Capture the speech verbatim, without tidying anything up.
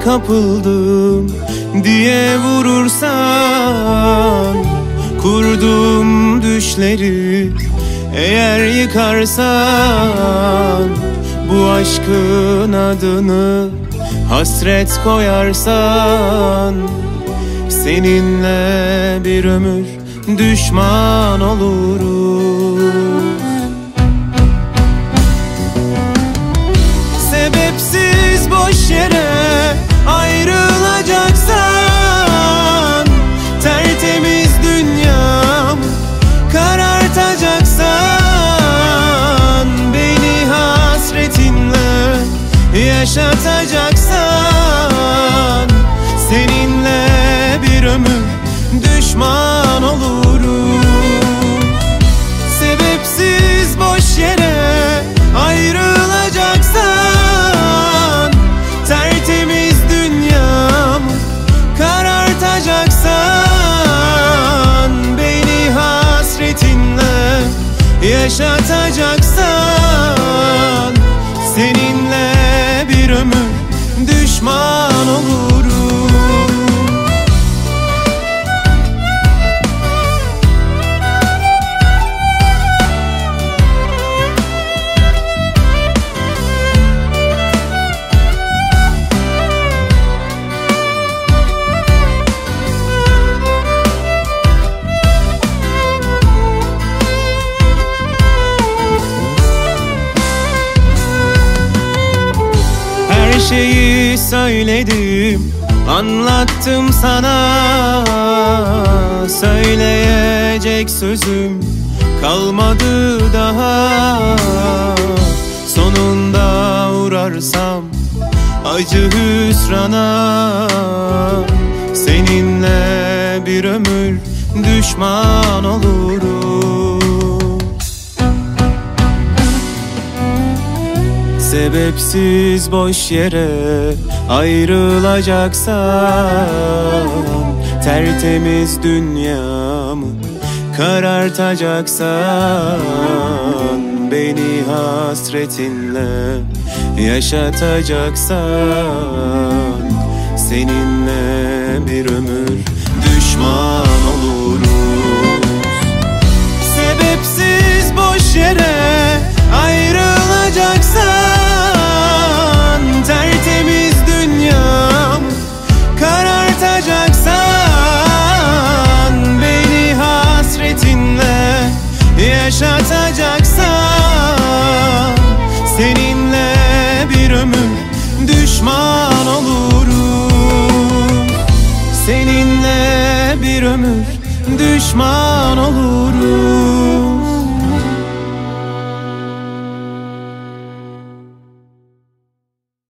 kapıldım diye vurursan, kurduğum düşleri eğer yıkarsan, bu aşkın adını hasret koyarsan, seninle bir ömür düşman oluruz. Sebepsiz boş yere ayrılacaksan, tertemiz dünyamı karartacaksan, beni hasretinle yaşatacaksan, seninle bir ömür düşman olurum. Sebepsiz boş yere ayrılacaksan, tertemiz dünyamı karartacaksan, beni hasretinle yaşatacaksan, seninle bir ömür düşman olurum. Her şeyi söyledim, anlattım sana. Söyleyecek sözüm kalmadı daha. Sonunda uğrarsam acı hüsrana, seninle bir ömür düşman olurum. Sebepsiz boş yere ayrılacaksan, tertemiz dünyamı karartacaksan, beni hasretinle yaşatacaksan, seninle bir ömür düşman oluruz. Sebepsiz boş yere ayrılacaksan, tertemiz dünyamı karartacaksan, beni hasretinle yaşatacaksan, seninle bir ömür düşman olurum. Seninle bir ömür düşman olurum.